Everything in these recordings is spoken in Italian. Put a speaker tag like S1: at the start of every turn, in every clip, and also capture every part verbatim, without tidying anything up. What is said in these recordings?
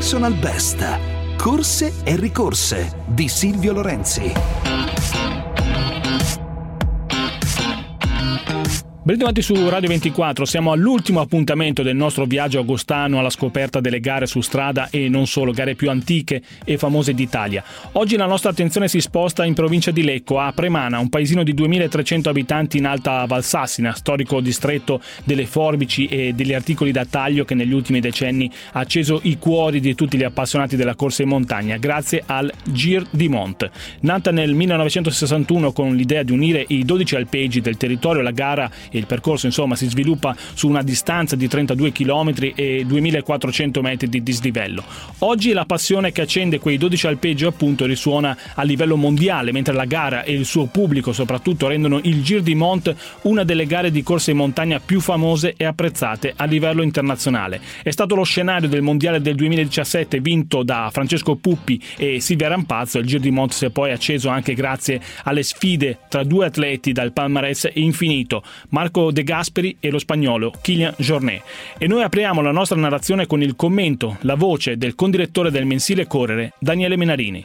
S1: Personal Best. Corse e ricorse di Silvio Lorenzi.
S2: Benvenuti su Radio ventiquattro, siamo all'ultimo appuntamento del nostro viaggio agostano alla scoperta delle gare su strada e non solo, gare più antiche e famose d'Italia. Oggi la nostra attenzione si sposta in provincia di Lecco, a Premana, un paesino di duemilatrecento abitanti in Alta Valsassina, storico distretto delle forbici e degli articoli da taglio che negli ultimi decenni ha acceso i cuori di tutti gli appassionati della corsa in montagna, grazie al Gir di Mont. Nata nel millenovecentosessantuno con l'idea di unire i dodici alpeggi del territorio, la gara il percorso insomma si sviluppa su una distanza di trentadue chilometri e duemilaquattrocento metri di dislivello. Oggi la passione che accende quei dodici alpeggi appunto risuona a livello mondiale, mentre la gara e il suo pubblico soprattutto rendono il Gir di Mont una delle gare di corsa in montagna più famose e apprezzate a livello internazionale. È stato lo scenario del mondiale del duemiladiciassette vinto da Francesco Puppi e Silvia Rampazzo. Il Gir di Mont si è poi acceso anche grazie alle sfide tra due atleti dal palmarès infinito, Marco De Gasperi e lo spagnolo Kilian Jornet. E noi apriamo la nostra narrazione con il commento, la voce del condirettore del mensile Correre, Daniele Menarini.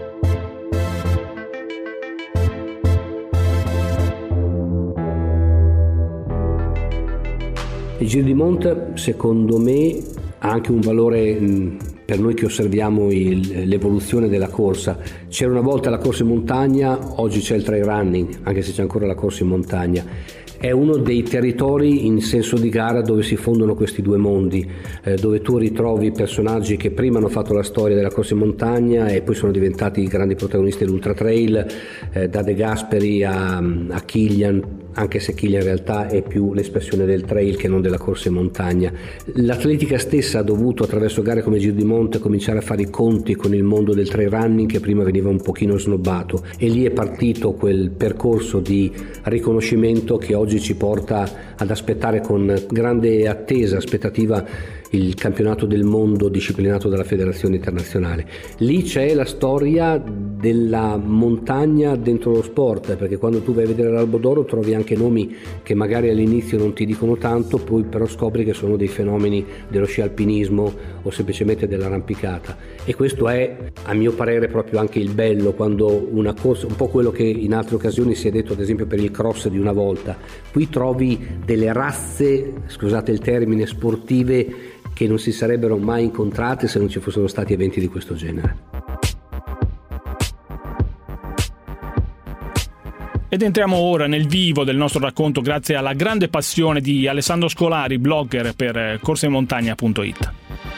S3: Il Giro di Mont, secondo me, ha anche un valore mh, per noi che osserviamo il, l'evoluzione della corsa. C'era una volta la corsa in montagna, oggi c'è il trail running, anche se c'è ancora la corsa in montagna. È uno dei territori in senso di gara dove si fondono questi due mondi, eh, dove tu ritrovi personaggi che prima hanno fatto la storia della corsa in montagna e poi sono diventati i grandi protagonisti dell'ultra trail, eh, da De Gasperi a, a Kilian, anche se Kilian in realtà è più l'espressione del trail che non della corsa in montagna. L'atletica stessa ha dovuto attraverso gare come Giro di Mont cominciare a fare i conti con il mondo del trail running che prima veniva un pochino snobbato, e lì è partito quel percorso di riconoscimento che oggi ci porta ad aspettare con grande attesa, aspettativa, il campionato del mondo disciplinato dalla federazione internazionale. Lì c'è la storia della montagna dentro lo sport, perché quando tu vai a vedere l'Albo d'Oro trovi anche nomi che magari all'inizio non ti dicono tanto, poi però scopri che sono dei fenomeni dello sci alpinismo o semplicemente dell'arrampicata, e questo è a mio parere proprio anche il bello, quando una corsa, un po' quello che in altre occasioni si è detto ad esempio per il cross di una volta, qui trovi delle razze, scusate il termine, sportive che non si sarebbero mai incontrate se non ci fossero stati eventi di questo genere.
S2: Ed entriamo ora nel vivo del nostro racconto grazie alla grande passione di Alessandro Scolari, blogger per corsemontagna punto it.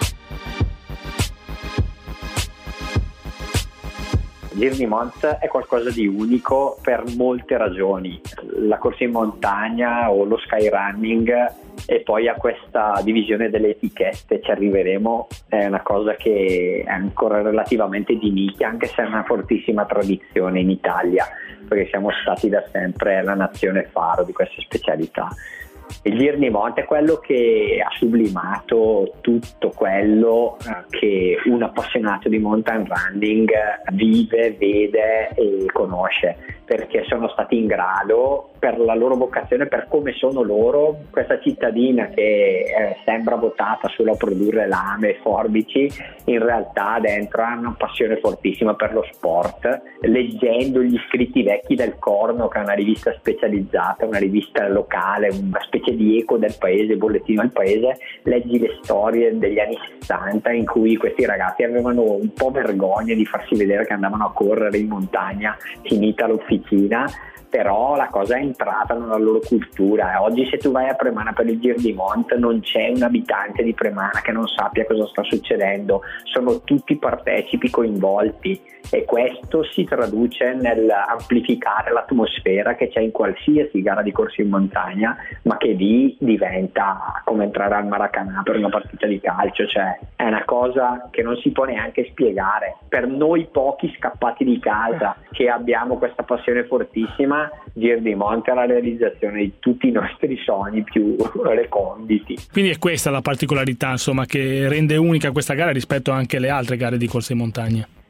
S4: Gir di Mont è qualcosa di unico per molte ragioni. La corsa in montagna o lo skyrunning, e poi a questa divisione delle etichette ci arriveremo, è una cosa che è ancora relativamente di nicchia, anche se è una fortissima tradizione in Italia, perché siamo stati da sempre la nazione faro di queste specialità. Il Gir di Mont è quello che ha sublimato tutto quello che un appassionato di mountain running vive, vede e conosce, perché sono stati in grado, per la loro vocazione, per come sono loro, questa cittadina che eh, sembra votata solo a produrre lame e forbici, in realtà dentro ha una passione fortissima per lo sport. Leggendo gli scritti vecchi del Corno, che è una rivista specializzata, una rivista locale, una specie di eco del paese, bollettino del paese, leggi le storie degli anni sessanta in cui questi ragazzi avevano un po' vergogna di farsi vedere che andavano a correre in montagna finita l'officina, però la cosa è entrata nella loro cultura. Oggi se tu vai a Premana per il Gir di Mont non c'è un abitante di Premana che non sappia cosa sta succedendo, sono tutti partecipi coinvolti, e questo si traduce nell'amplificare l'atmosfera che c'è in qualsiasi gara di corsa in montagna, ma che lì diventa come entrare al Maracanã per una partita di calcio, cioè è una cosa che non si può neanche spiegare. Per noi pochi scappati di casa che abbiamo questa passione fortissima, Gir di Mont è la realizzazione di tutti i nostri sogni più reconditi.
S2: Quindi è questa la particolarità, insomma, che rende unica questa gara rispetto anche alle altre gare di corsa in montagna.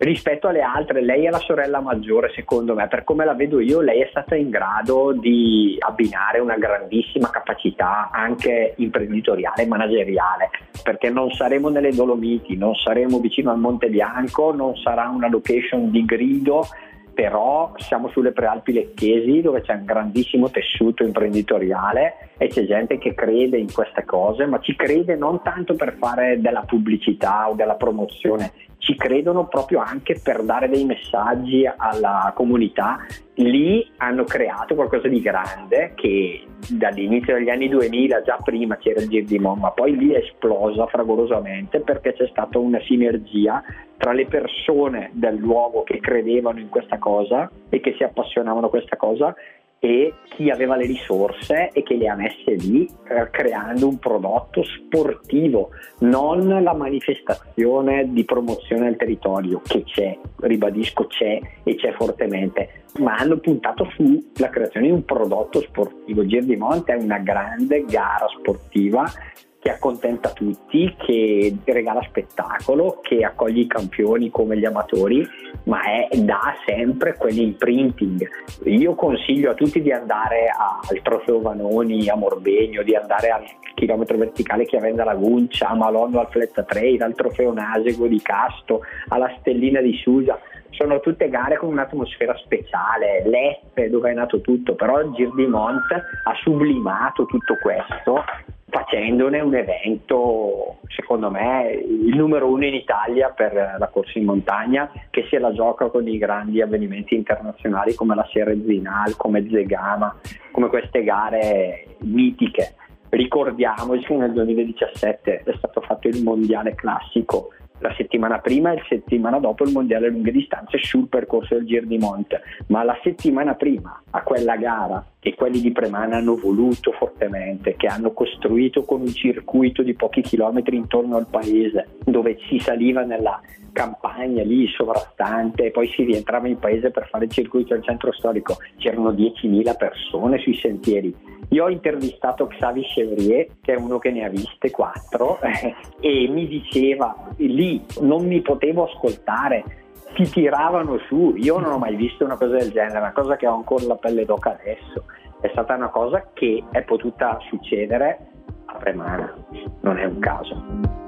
S4: rispetto alle altre. Lei è la sorella maggiore, secondo me, per come la vedo io. Lei è stata in grado di abbinare una grandissima capacità anche imprenditoriale e manageriale, perché non saremo nelle Dolomiti, non saremo vicino al Monte Bianco, non sarà una location di grido, però siamo sulle Prealpi Lecchesi, dove c'è un grandissimo tessuto imprenditoriale e c'è gente che crede in queste cose, ma ci crede non tanto per fare della pubblicità o della promozione, ci credono proprio anche per dare dei messaggi alla comunità. Lì hanno creato qualcosa di grande che dall'inizio degli anni duemila, già prima c'era il Gir di Mon, ma poi lì è esplosa fragorosamente perché c'è stata una sinergia tra le persone del luogo che credevano in questa cosa e che si appassionavano a questa cosa e chi aveva le risorse e che le ha messe lì, eh, creando un prodotto sportivo, non la manifestazione di promozione del territorio, che c'è, ribadisco c'è e c'è fortemente, ma hanno puntato sulla creazione di un prodotto sportivo. Gir di Monte è una grande gara sportiva che accontenta tutti, che regala spettacolo, che accoglie i campioni come gli amatori, ma è, dà sempre quell'imprinting. Io consiglio a tutti di andare al Trofeo Vanoni a Morbegno, di andare al chilometro verticale che Chiavenna Laguncia, a Malonno al Fletta Trail, al Trofeo Nasego di Casto, alla Stellina di Susa. Sono tutte gare con un'atmosfera speciale, l'Effe dove è nato tutto, però il Gir di Monte ha sublimato tutto questo facendone un evento, secondo me, il numero uno in Italia per la corsa in montagna, che se la gioca con i grandi avvenimenti internazionali come la Sierra Zinal, come Zegama, come queste gare mitiche. Ricordiamoci che nel duemiladiciassette è stato fatto il mondiale classico, la settimana prima e la settimana dopo il mondiale lunghe distanze sul percorso del Gir di Monte, ma la settimana prima a quella gara che quelli di Premana hanno voluto fortemente, che hanno costruito con un circuito di pochi chilometri intorno al paese, dove si saliva nella campagna lì sovrastante e poi si rientrava in paese per fare il circuito al centro storico. C'erano diecimila persone sui sentieri. Io ho intervistato Xavi Chevrier, che è uno che ne ha viste quattro, eh, e mi diceva, lì non mi potevo ascoltare, ti tiravano su. Io non ho mai visto una cosa del genere, una cosa che ho ancora la pelle d'oca adesso. È stata una cosa che è potuta succedere a Premana, non è un caso.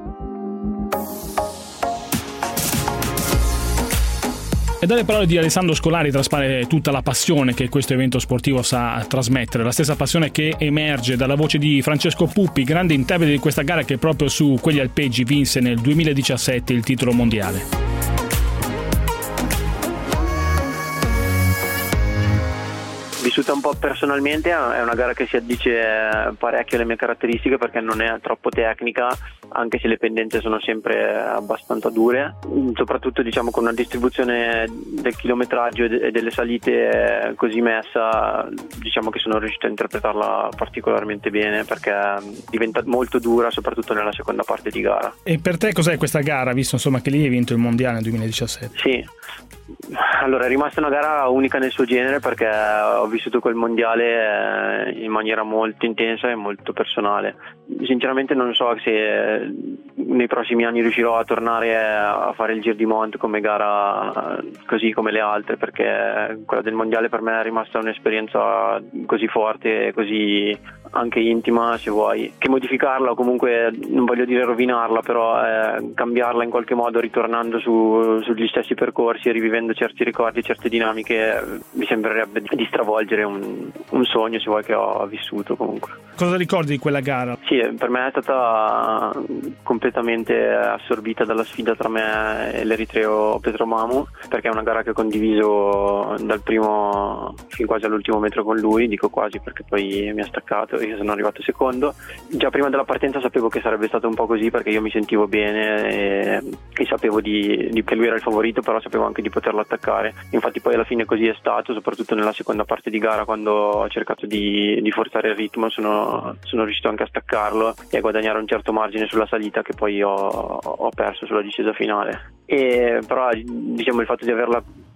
S2: E dalle parole di Alessandro Scolari traspare tutta la passione che questo evento sportivo sa trasmettere, la stessa passione che emerge dalla voce di Francesco Puppi, grande interprete di questa gara che proprio su quegli alpeggi vinse nel duemiladiciassette il titolo mondiale.
S5: Vissuta un po' personalmente, è una gara che si addice parecchio alle mie caratteristiche perché non è troppo tecnica, anche se le pendenze sono sempre abbastanza dure, soprattutto diciamo con una distribuzione del chilometraggio e delle salite così messa, diciamo che sono riuscito a interpretarla particolarmente bene perché diventa molto dura soprattutto nella seconda parte di gara.
S2: E per te cos'è questa gara, visto insomma che lì hai vinto il mondiale nel duemiladiciassette?
S5: Sì, allora è rimasta una gara unica nel suo genere perché ho vissuto quel mondiale in maniera molto intensa e molto personale. Sinceramente non so se nei prossimi anni riuscirò a tornare a fare il Gir di Monte come gara così come le altre, perché quella del mondiale per me è rimasta un'esperienza così forte, così anche intima se vuoi, che modificarla o comunque non voglio dire rovinarla, però eh, cambiarla in qualche modo ritornando su, sugli stessi percorsi e rivivendo certi ricordi, certe dinamiche, mi sembrerebbe di stravolgere un, un sogno se vuoi che ho vissuto comunque.
S2: Cosa ricordi di quella gara?
S5: Sì, per me è stata completamente assorbita dalla sfida tra me e l'eritreo Petromamu, perché è una gara che ho condiviso dal primo fin quasi all'ultimo metro con lui, dico quasi perché poi mi ha staccato e io sono arrivato secondo. Già prima della partenza sapevo che sarebbe stato un po' così perché io mi sentivo bene e, e sapevo di, di, che lui era il favorito, però sapevo anche di poterlo attaccare. Infatti poi alla fine così è stato, soprattutto nella seconda parte di gara quando ho cercato di, di forzare il ritmo sono, sono riuscito anche a staccarlo e a guadagnare un certo margine sulla salita che poi ho, ho perso sulla discesa finale. E però diciamo il fatto di averla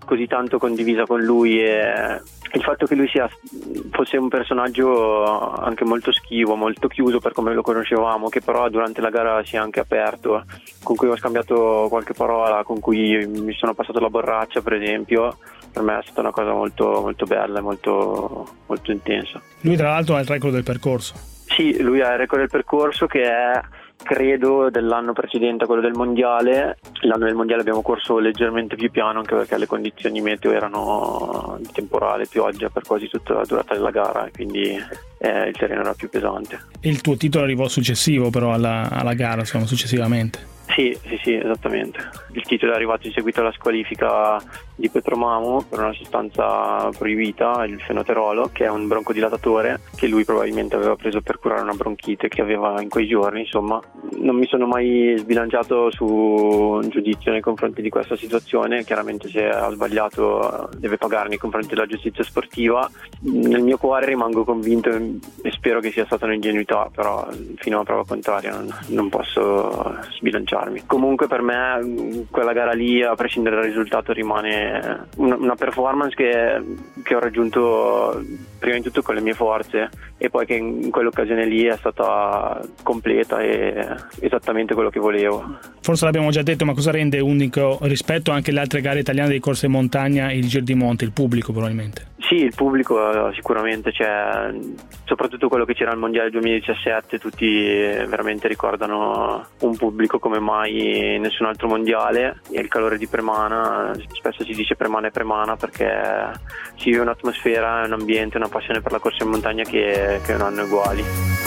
S5: così tanto condivisa con lui, e il fatto che lui sia fosse un personaggio anche molto schivo, molto chiuso per come lo conoscevamo, che però durante la gara si è anche aperto, con cui ho scambiato qualche parola, con cui mi sono passato la borraccia per esempio, per me è stata una cosa molto molto bella e molto, molto intensa.
S2: Lui tra l'altro ha il record del percorso.
S5: Sì, lui ha il record del percorso, che è credo dell'anno precedente a quello del mondiale. L'anno del mondiale abbiamo corso leggermente più piano, anche perché le condizioni meteo erano di temporale, pioggia per quasi tutta la durata della gara, quindi eh, il terreno era più pesante.
S2: E il tuo titolo arrivò successivo però alla, alla gara, insomma, successivamente?
S5: Sì, sì, sì, esattamente. Il titolo è arrivato in seguito alla squalifica di Petromamo per una sostanza proibita, il fenoterolo, che è un broncodilatatore che lui probabilmente aveva preso per curare una bronchite che aveva in quei giorni. Insomma, non mi sono mai sbilanciato su un giudizio nei confronti di questa situazione. Chiaramente se ha sbagliato deve pagare nei confronti della giustizia sportiva. Nel mio cuore rimango convinto e spero che sia stata un'ingenuità, però fino a prova contraria non, non posso sbilanciarmi. Comunque per me quella gara lì, a prescindere dal risultato, rimane una, una performance che, che ho raggiunto prima di tutto con le mie forze, e poi che in quell'occasione lì è stata completa e esattamente quello che volevo.
S2: Forse l'abbiamo già detto, ma cosa rende unico rispetto anche alle altre gare italiane di corsa in montagna il Giro di Monte? Il pubblico probabilmente.
S5: Sì, il pubblico sicuramente, c'è, soprattutto quello che c'era al Mondiale duemiladiciassette, tutti veramente ricordano un pubblico come mai nessun altro mondiale, e il calore di Premana, spesso si dice Premana è Premana perché si vive un'atmosfera, un ambiente, una passione per la corsa in montagna che, che non hanno uguali.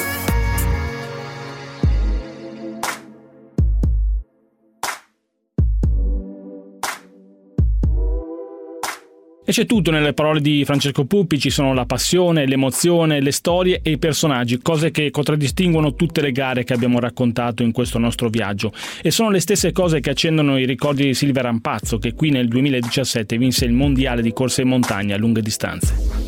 S2: E c'è tutto nelle parole di Francesco Puppi, ci sono la passione, l'emozione, le storie e i personaggi, cose che contraddistinguono tutte le gare che abbiamo raccontato in questo nostro viaggio, e sono le stesse cose che accendono i ricordi di Silvia Rampazzo, che qui nel duemiladiciassette vinse il mondiale di corsa in montagna a lunghe distanze.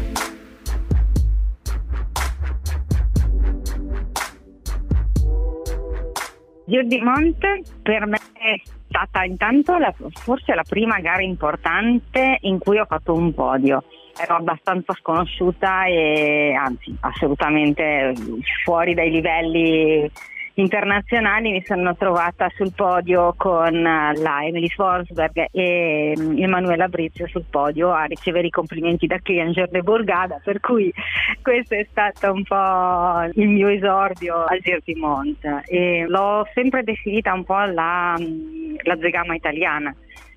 S6: Giro di Monte per me è stata intanto la, forse la prima gara importante in cui ho fatto un podio. Ero abbastanza sconosciuta e anzi assolutamente fuori dai livelli internazionali. Mi sono trovata sul podio con la Emily Forsberg e Emanuela Brizio sul podio a ricevere i complimenti da Klinger de Bourgada, per cui questo è stato un po' il mio esordio al Giro di Monte, e l'ho sempre definita un po' la, la Zegama italiana,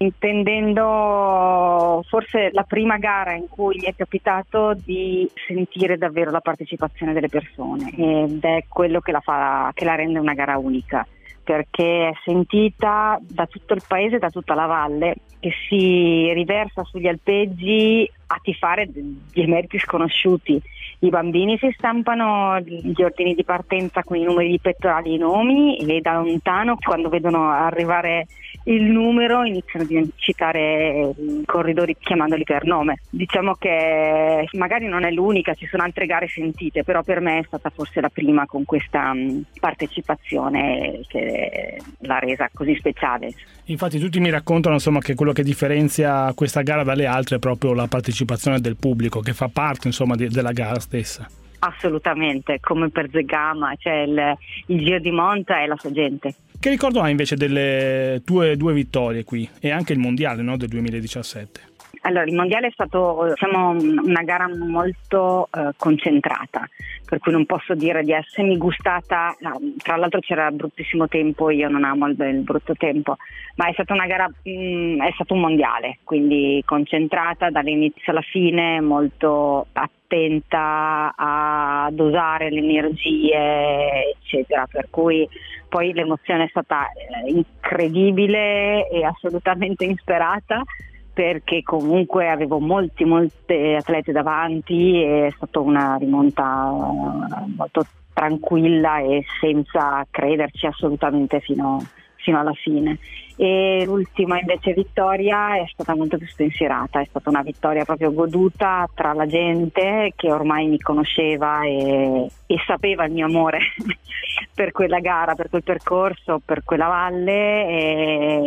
S6: intendendo forse la prima gara in cui mi è capitato di sentire davvero la partecipazione delle persone, ed è quello che la fa, che la rende una gara unica, perché è sentita da tutto il paese, da tutta la valle, che si riversa sugli alpeggi a tifare gli emeriti sconosciuti. I bambini si stampano gli ordini di partenza con i numeri di pettorali e i nomi, e da lontano, quando vedono arrivare il numero, iniziano a citare i corridori chiamandoli per nome. Diciamo che magari non è l'unica, ci sono altre gare sentite, però per me è stata forse la prima con questa partecipazione che l'ha resa così speciale.
S2: Infatti tutti mi raccontano insomma che quello che differenzia questa gara dalle altre è proprio la partecipazione del pubblico, che fa parte insomma di, della gara stessa.
S6: Assolutamente, come per Zegama, cioè il, il Giro di Monte e la sua gente.
S2: Che ricordo hai invece delle tue due vittorie qui e anche il mondiale, no, del duemiladiciassette?
S6: Allora, il mondiale è stato diciamo, una gara molto eh, concentrata, per cui non posso dire di essermi gustata. No, tra l'altro c'era bruttissimo tempo, io non amo il, il brutto tempo, ma è stata una gara, mh, è stato un mondiale, quindi concentrata dall'inizio alla fine, molto attenta a dosare le energie, eccetera, per cui poi l'emozione è stata eh, incredibile e assolutamente insperata, perché comunque avevo molti molte atlete davanti, e è stata una rimonta molto tranquilla e senza crederci assolutamente fino, fino alla fine. E l'ultima invece vittoria è stata molto più spensierata, è stata una vittoria proprio goduta tra la gente che ormai mi conosceva e, e sapeva il mio amore per quella gara, per quel percorso, per quella valle, e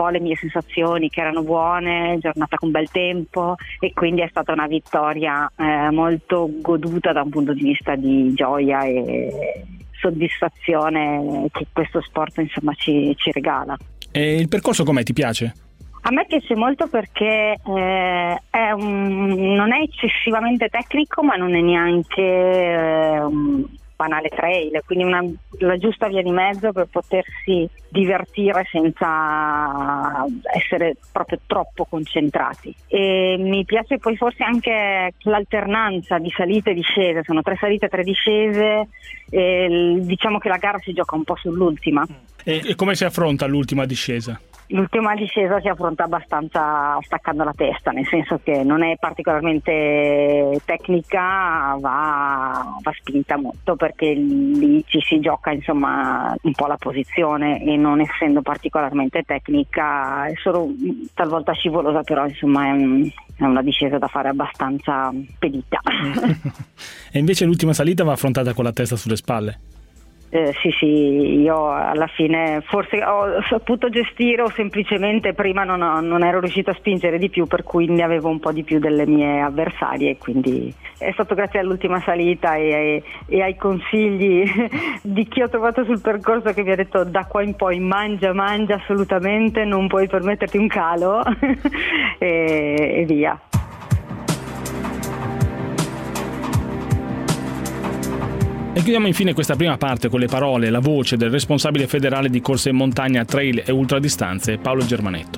S6: po' le mie sensazioni, che erano buone, giornata con bel tempo, e quindi è stata una vittoria eh, molto goduta da un punto di vista di gioia e soddisfazione che questo sport insomma ci, ci regala.
S2: E il percorso com'è? Ti piace?
S6: A me piace molto perché eh, è un, non è eccessivamente tecnico, ma non è neanche eh, un banale trail, quindi una, la giusta via di mezzo per potersi divertire senza essere proprio troppo concentrati. E mi piace poi forse anche l'alternanza di salite e discese, sono tre salite e tre discese, e diciamo che la gara si gioca un po' sull'ultima.
S2: E, e come si affronta l'ultima discesa?
S6: L'ultima discesa si affronta abbastanza staccando la testa, nel senso che non è particolarmente tecnica, va, va spinta molto, perché lì ci si gioca insomma un po' la posizione, e non essendo particolarmente tecnica è solo talvolta scivolosa, però insomma è, un, è una discesa da fare abbastanza pedita.
S2: E invece l'ultima salita va affrontata con la testa sulle spalle?
S6: Eh, sì sì, io alla fine forse ho saputo gestire, o semplicemente prima non, ho, non ero riuscita a spingere di più, per cui ne avevo un po' di più delle mie avversarie, quindi è stato grazie all'ultima salita e, e ai consigli di chi ho trovato sul percorso, che mi ha detto: da qua in poi mangia, mangia assolutamente, non puoi permetterti un calo e, e via.
S2: E chiudiamo infine questa prima parte con le parole e la voce del responsabile federale di corse in montagna, trail e ultradistanze, Paolo Germanetto.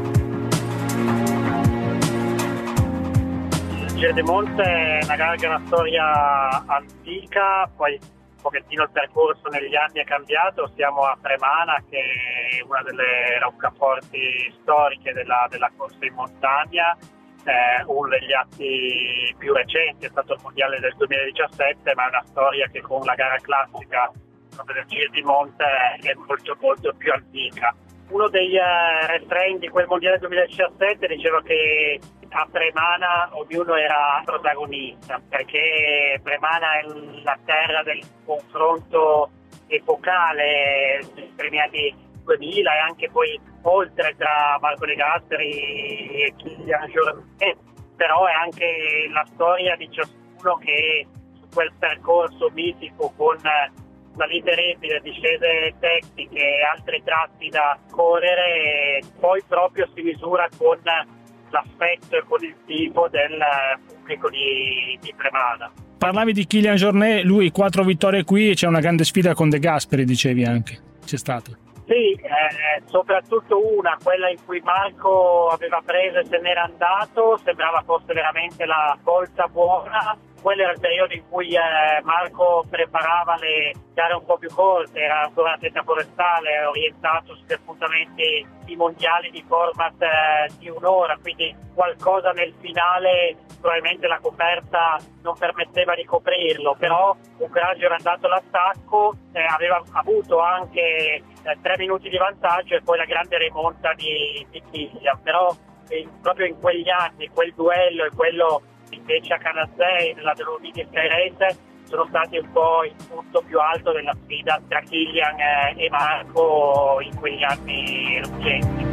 S7: Il Giro de Monte è una gara che ha una storia antica, poi un pochettino il percorso negli anni è cambiato. Siamo a Premana, che è una delle roccaforti storiche della, della corsa in montagna. Eh, uno degli atti più recenti è stato il mondiale del duemiladiciassette, ma è una storia che con la gara classica proprio del Giro di Monte è molto molto più antica. Uno dei eh, refrain di quel mondiale duemiladiciassette diceva che a Premana ognuno era protagonista, perché Premana è la terra del confronto epocale dei primi anni duemila e anche poi oltre, tra Marco De Gasperi e Kilian Jornet, però è anche la storia di ciascuno che su quel percorso mitico, con salite ripide, discese tecniche e altri tratti da correre, poi proprio si misura con l'affetto e con il tifo del pubblico di, di Premana.
S2: Parlavi di Kilian Jornet, lui quattro vittorie qui e c'è una grande sfida con De Gasperi, dicevi anche. C'è stata?
S7: Sì, eh, soprattutto una, quella in cui Marco aveva preso e se n'era andato, sembrava fosse veramente la colza buona. Quello era il periodo in cui eh, Marco preparava le gare un po' più corte, era ancora un atleta forestale, orientato sugli appuntamenti di mondiali di format eh, di un'ora, quindi qualcosa nel finale probabilmente la coperta non permetteva di coprirlo, però un coraggio era andato all'attacco, eh, aveva avuto anche eh, tre minuti di vantaggio e poi la grande rimonta di, di Kilian, però eh, proprio in quegli anni quel duello e quello invece a Canazei nella Dolomiti Sky Race sono stati un po' il punto più alto della sfida tra Kilian e Marco in quegli anni recenti.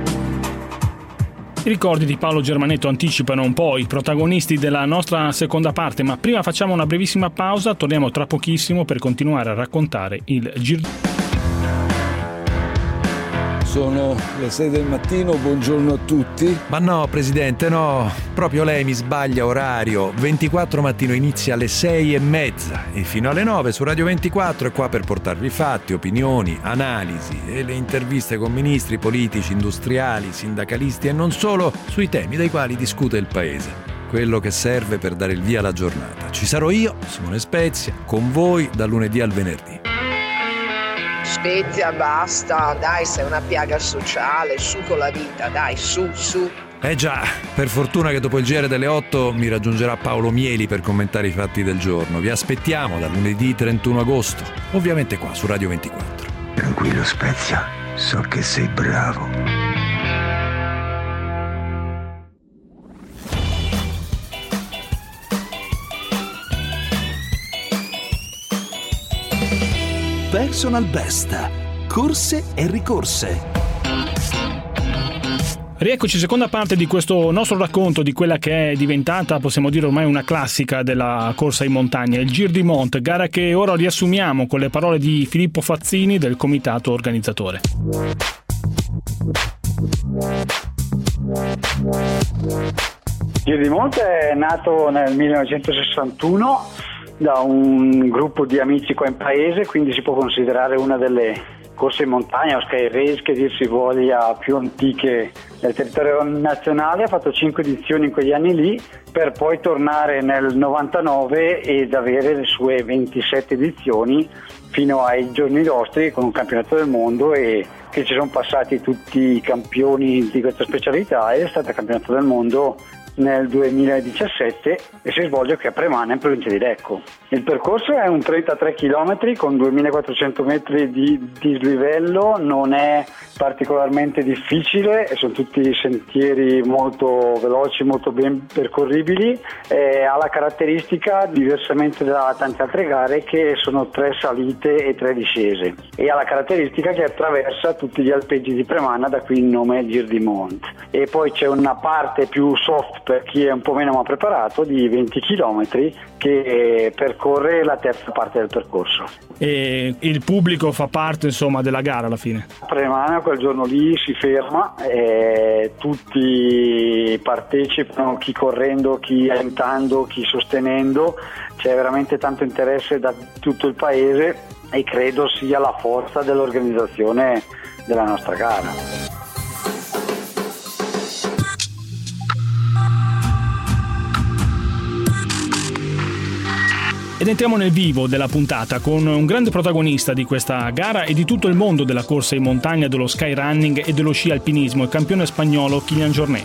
S2: I ricordi di Paolo Germanetto anticipano un po' i protagonisti della nostra seconda parte, ma prima facciamo una brevissima pausa, torniamo tra pochissimo per continuare a raccontare il Giro.
S8: Sono le sei del mattino, buongiorno a tutti.
S9: Ma no, Presidente, no, proprio lei mi sbaglia orario. ventiquattro mattino inizia alle sei e mezza e fino alle nove su Radio ventiquattro è qua per portarvi fatti, opinioni, analisi e le interviste con ministri, politici, industriali, sindacalisti e non solo sui temi dai quali discute il Paese. Quello che serve per dare il via alla giornata. Ci sarò io, Simone Spezia, con voi dal lunedì al venerdì.
S10: Spezia, basta, dai, sei una piaga sociale, su con la vita, dai, su, su.
S9: Eh già, per fortuna che dopo il G R delle otto mi raggiungerà Paolo Mieli per commentare i fatti del giorno. Vi aspettiamo dal lunedì trentuno agosto, ovviamente qua su Radio ventiquattro.
S11: Tranquillo Spezia, so che sei bravo.
S1: Personal Best. Corse e ricorse.
S2: Rieccoci, seconda parte di questo nostro racconto di quella che è diventata, possiamo dire ormai una classica della corsa in montagna, il Gir di Mont, gara che ora riassumiamo con le parole di Filippo Fazzini del comitato organizzatore.
S12: Gir di Mont è nato nel millenovecentosessantuno da un gruppo di amici qua in paese, quindi si può considerare una delle corse in montagna o sky race che dir si voglia più antiche del territorio nazionale. Ha fatto cinque edizioni in quegli anni lì, per poi tornare nel novantanove ed avere le sue ventisette edizioni fino ai giorni nostri, con un campionato del mondo, e che ci sono passati tutti i campioni di questa specialità. È stata campionato del mondo nel duemiladiciassette e si svolge qui a Premana, in provincia di Lecco. Il percorso è un trentatré chilometri con duemilaquattrocento metri di dislivello, non è particolarmente difficile, sono tutti sentieri molto veloci, molto ben percorribili, e ha la caratteristica, diversamente da tante altre gare, che sono tre salite e tre discese, e ha la caratteristica che attraversa tutti gli alpeggi di Premana, da qui il nome Gir di Mont. E poi c'è una parte più soft per chi è un po' meno ma preparato, di venti chilometri, che percorre la terza parte del percorso.
S2: E il pubblico fa parte, insomma, della gara alla fine?
S12: Premana quel giorno lì si ferma e tutti partecipano, chi correndo, chi aiutando, chi sostenendo. C'è veramente tanto interesse da tutto il paese e credo sia la forza dell'organizzazione della nostra gara.
S2: Ed entriamo nel vivo della puntata con un grande protagonista di questa gara e di tutto il mondo della corsa in montagna, dello skyrunning e dello sci alpinismo, il campione spagnolo Kilian Jornet.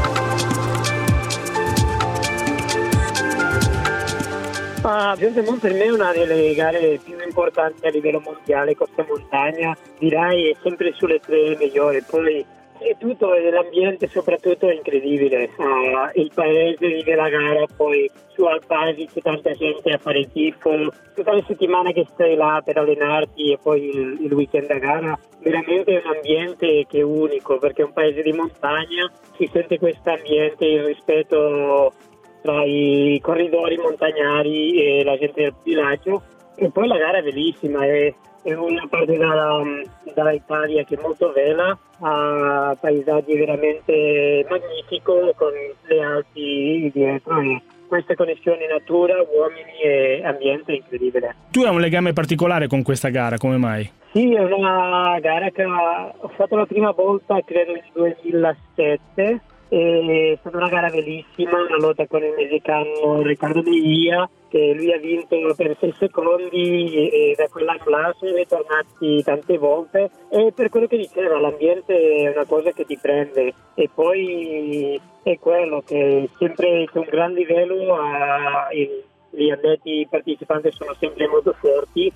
S13: Ah, Gir di Mont per me è una delle gare più importanti a livello mondiale, corsa montagna, direi è sempre sulle tre migliori. Poi è tutto, l'ambiente soprattutto è incredibile, uh, il paese vive la gara, poi su Alpasi c'è tanta gente a fare il tifo, tutta la settimana che stai là per allenarti e poi il, il weekend a gara. Veramente è un ambiente che è unico, perché è un paese di montagna, si sente questo ambiente, il rispetto tra i corridori montagnari e la gente del villaggio. E poi la gara è bellissima, è, è una parte dalla, dall'Italia che è molto bella, ha paesaggi veramente magnifici con le Alpi dietro e queste connessioni natura, uomini e ambiente incredibile.
S2: Tu hai un legame particolare con questa gara, come mai?
S13: Sì, è una gara che ho fatto la prima volta credo nel duemilasette. È stata una gara bellissima, una lotta con il messicano Ricardo Mejia, che lui ha vinto per sei secondi e da quell'anno là sono ritornati tante volte, e per quello che diceva l'ambiente è una cosa che ti prende, e poi è quello che sempre c'è un gran livello, a, gli atleti partecipanti sono sempre molto forti.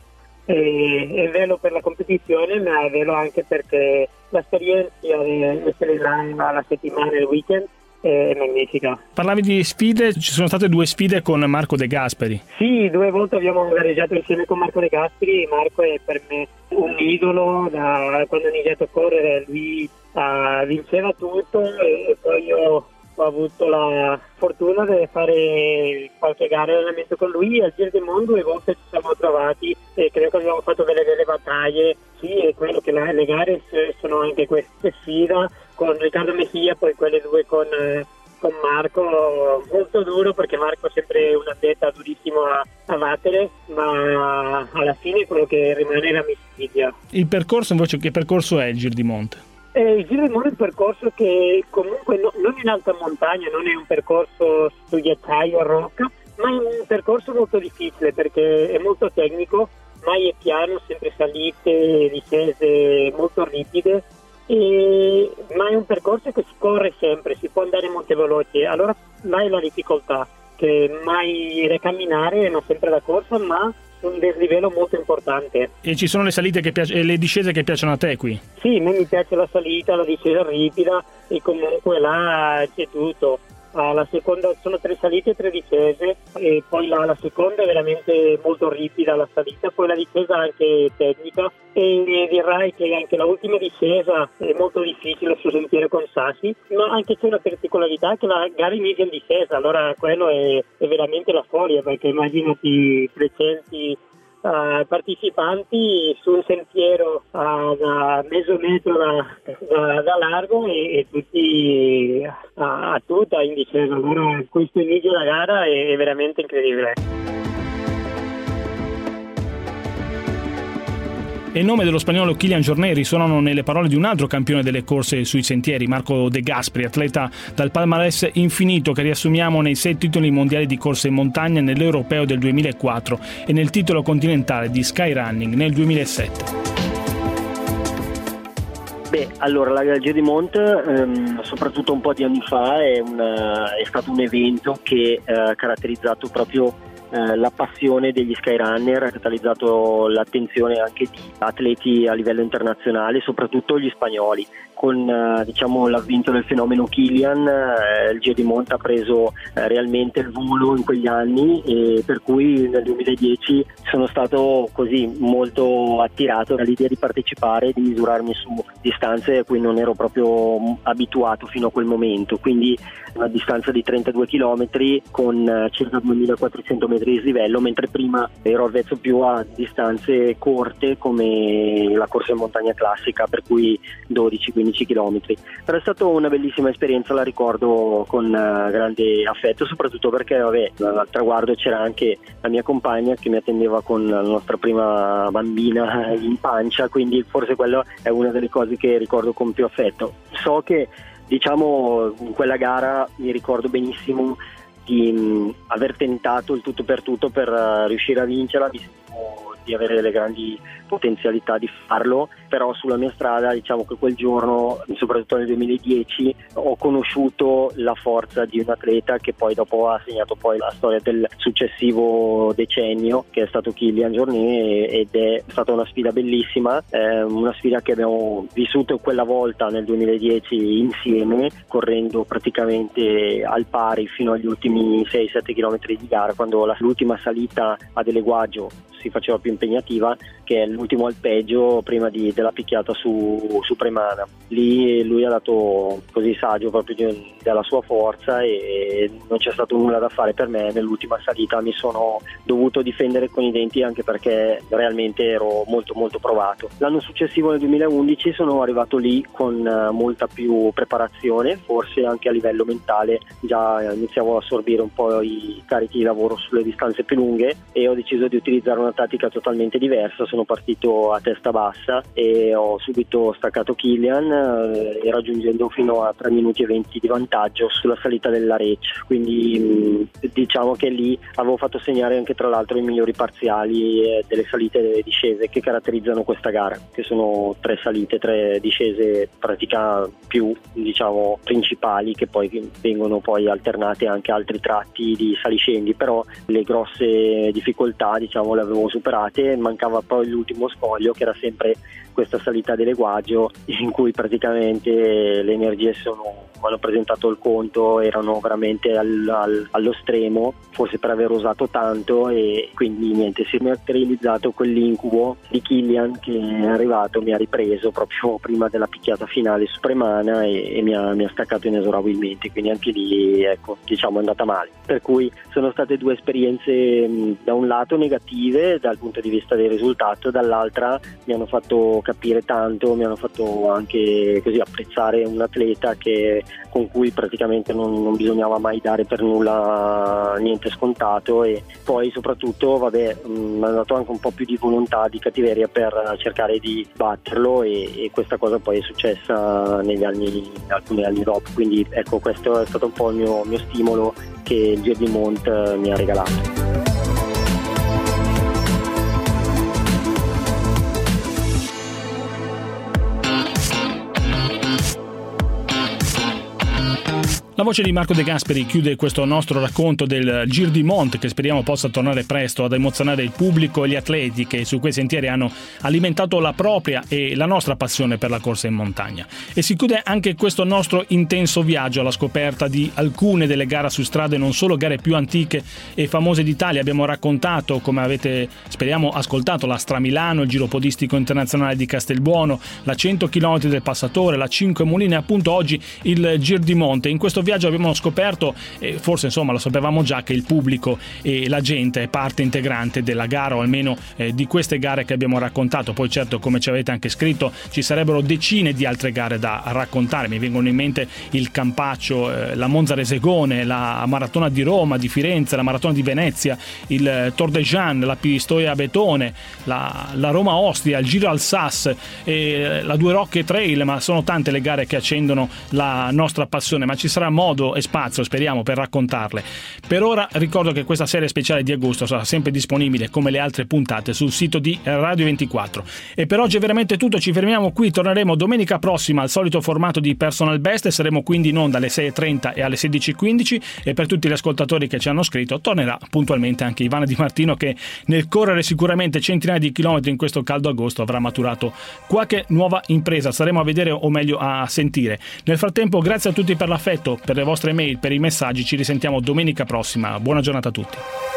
S13: È bello per la competizione, ma è bello anche perché l'esperienza di essere là la settimana e il weekend è magnifica.
S2: Parlavi di sfide, ci sono state due sfide con Marco De Gasperi.
S13: Sì, due volte abbiamo gareggiato insieme con Marco De Gasperi. Marco è per me un idolo, da quando ho iniziato a correre lui uh, vinceva tutto, e poi io ho avuto la fortuna di fare qualche gara di allenamento con lui. Al Gir di Mont due volte ci siamo trovati e credo che abbiamo fatto delle belle battaglie. Sì, è quello che la, le gare sono anche queste sfide con Riccardo Mejia, poi quelle due con, eh, con Marco, molto duro perché Marco è sempre un atleta durissimo a, a battere, ma alla fine è quello che rimane è l'amicizia.
S2: Il percorso invece, che percorso è il Gir di Mont?
S13: Eh, il Gir di Mont è un percorso che comunque no, non in alta montagna, non è un percorso su ghiacciaio a rocca, ma è un percorso molto difficile perché è molto tecnico, mai è piano, sempre salite, discese molto ripide, e, ma è un percorso che si corre sempre, si può andare molto veloce, allora là è la difficoltà, che mai recamminare, ma sempre la corsa, ma un dislivello molto importante.
S2: E ci sono le salite che piac- e le discese che piacciono a te qui?
S13: Sì, a me mi piace la salita, la discesa ripida, e comunque là c'è tutto. alla seconda sono tre salite e tre discese, e poi la, la seconda è veramente molto ripida la salita, poi la discesa anche tecnica, e direi che anche la ultima discesa è molto difficile sul sentiero con sassi, ma anche c'è una particolarità che la gara inizia in discesa, allora quello è, è veramente la follia, perché immaginati trecento Uh, partecipanti su un sentiero uh, da mezzo metro da, da, da largo e, e tutti uh, a tutta in discesa. Allora questo inizio della gara è, è veramente incredibile.
S2: E il nome dello spagnolo Kilian Jornet risuonano nelle parole di un altro campione delle corse sui sentieri, Marco De Gasperi, atleta dal palmarès infinito che riassumiamo nei sei titoli mondiali di corse in montagna nell'Europeo del duemilaquattro e nel titolo continentale di Skyrunning nel duemilasette.
S14: Beh, allora la Giro di Mont, ehm, soprattutto un po' di anni fa, è, una, è stato un evento che ha eh, caratterizzato proprio eh, la passione degli skyrunner, ha catalizzato l'attenzione anche di atleti a livello internazionale, soprattutto gli spagnoli. Con eh, diciamo l'avvento del fenomeno Kilian, eh, il Giro di Mont ha preso eh, realmente il volo in quegli anni, e per cui nel duemiladieci sono stato così molto attirato dall'idea di partecipare, di misurarmi su distanze a cui non ero proprio abituato fino a quel momento, quindi una distanza di trentadue chilometri con eh, circa duemilaquattrocento metri di livello, mentre prima ero avvezzo più a distanze corte come la corsa in montagna classica, per cui dodici quindici chilometri. Però è stata una bellissima esperienza, la ricordo con uh, grande affetto, soprattutto perché vabbè, al traguardo c'era anche la mia compagna che mi attendeva con la nostra prima bambina in pancia, quindi forse quella è una delle cose che ricordo con più affetto. So che diciamo in quella gara mi ricordo benissimo di mh, aver tentato il tutto per tutto per uh, riuscire a vincerla, di, di avere le grandi potenzialità di farlo, però sulla mia strada diciamo che quel giorno, soprattutto nel duemiladieci, ho conosciuto la forza di un atleta che poi dopo ha segnato poi la storia del successivo decennio, che è stato Kilian Jornet, ed è stata una sfida bellissima, eh, una sfida che abbiamo vissuto quella volta nel duemiladieci insieme, correndo praticamente al pari fino agli ultimi sei sette chilometri di gara, quando la, l'ultima salita a Deleguaggio si faceva più impegnativa, che è l'ultimo alpeggio prima di, della picchiata su, su Premana. Lì lui ha dato così saggio proprio di, della sua forza, e non c'è stato nulla da fare per me. Nell'ultima salita mi sono dovuto difendere con i denti, anche perché realmente ero molto molto provato. L'anno successivo, nel duemilaundici, sono arrivato lì con molta più preparazione, forse anche a livello mentale già iniziavo a assorbire un po' i carichi di lavoro sulle distanze più lunghe, e ho deciso di utilizzare una tattica totalmente diversa. Sono partito a testa bassa e ho subito staccato Kilian, eh, raggiungendo fino a tre minuti e venti di vantaggio sulla salita della Rec, quindi mh, diciamo che lì avevo fatto segnare anche tra l'altro i migliori parziali eh, delle salite e delle discese che caratterizzano questa gara, che sono tre salite, tre discese pratica più diciamo principali, che poi vengono poi alternate anche altri tratti di saliscendi, però le grosse difficoltà diciamo le avevo superate. Mancava poi l'ultimo scoglio, che era sempre questa salita di Leguaggio, in cui praticamente le energie sono, hanno presentato il conto, erano veramente al, al, allo stremo, forse per aver usato tanto, e quindi niente, si è materializzato quell'incubo di Kilian che è arrivato, mi ha ripreso proprio prima della picchiata finale su Premana e, e mi, ha, mi ha staccato inesorabilmente, quindi anche lì ecco diciamo è andata male. Per cui sono state due esperienze mh, da un lato negative dal punto di vista del risultato, dall'altra mi hanno fatto capire tanto, mi hanno fatto anche così apprezzare un atleta che, con cui praticamente non, non bisognava mai dare per nulla niente scontato, e poi soprattutto vabbè mi ha dato anche un po' più di volontà, di cattiveria per cercare di batterlo, e, e questa cosa poi è successa negli anni, alcuni anni dopo, quindi ecco questo è stato un po' il mio, mio stimolo che il Giro di Mont mi ha regalato.
S2: La La voce di Marco De Gasperi chiude questo nostro racconto del Gir di Monte, che speriamo possa tornare presto ad emozionare il pubblico e gli atleti che su quei sentieri hanno alimentato la propria e la nostra passione per la corsa in montagna. E si chiude anche questo nostro intenso viaggio alla scoperta di alcune delle gare su strade, non solo gare più antiche e famose d'Italia. Abbiamo raccontato, come avete speriamo ascoltato, la Stramilano, il Giro Podistico Internazionale di Castelbuono, la cento chilometri del Passatore, la cinque Mulini e appunto oggi il Gir di Monte. In questo viaggio abbiamo scoperto, e forse insomma lo sapevamo già, che il pubblico e la gente è parte integrante della gara, o almeno eh, di queste gare che abbiamo raccontato. Poi certo, come ci avete anche scritto, ci sarebbero decine di altre gare da raccontare. Mi vengono in mente il Campaccio, eh, la Monza Resegone, la Maratona di Roma, di Firenze, la Maratona di Venezia, il Tor de Jeanne, la Pistoia Betone, la, la Roma Ostia, il Giro Alsace, eh, la Due Rocche Trail, ma sono tante le gare che accendono la nostra passione, ma ci sarà modo e spazio, speriamo, per raccontarle. Per ora ricordo che questa serie speciale di agosto sarà sempre disponibile come le altre puntate sul sito di Radio ventiquattro. E per oggi è veramente tutto, ci fermiamo qui, torneremo domenica prossima al solito formato di Personal Best e saremo quindi in onda alle sei e trenta e alle sedici e quindici, e per tutti gli ascoltatori che ci hanno scritto tornerà puntualmente anche Ivana Di Martino, che nel correre sicuramente centinaia di chilometri in questo caldo agosto avrà maturato qualche nuova impresa. Staremo a vedere, o meglio a sentire. Nel frattempo grazie a tutti per l'affetto, per le vostre mail, per i messaggi. Ci risentiamo domenica prossima. Buona giornata a tutti.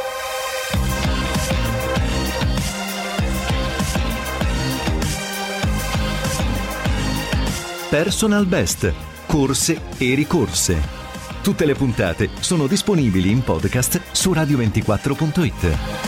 S15: Personal Best, corse e ricorse. Tutte le puntate sono disponibili in podcast su radio ventiquattro punto it.